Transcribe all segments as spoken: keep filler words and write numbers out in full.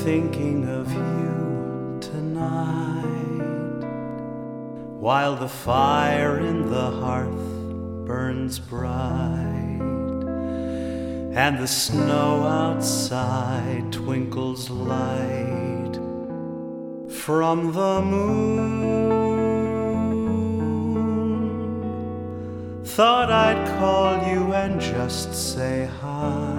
thinking of you tonight, while the fire in the hearth burns bright, and the snow outside twinkles light from the moon. Thought I'd call you and just say hi,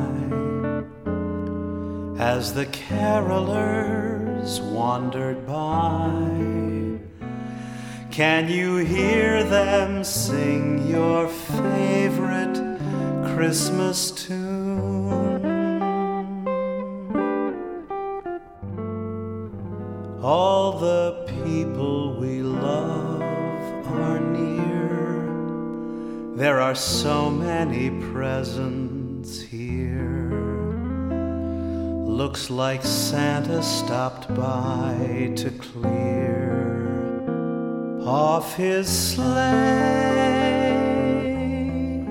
as the carolers wandered by. Can you hear them sing your favorite Christmas tune? All the people we love are near. There are so many presents here. Looks like Santa stopped by to clear off his sleigh.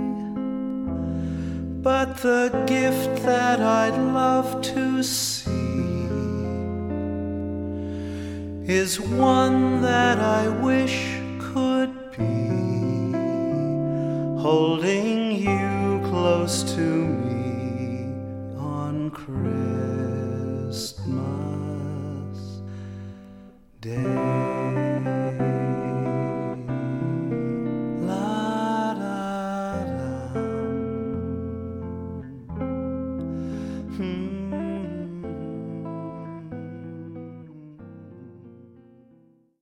But the gift that I'd love to see is one that I wish could be holding you close to me on Christmas Day.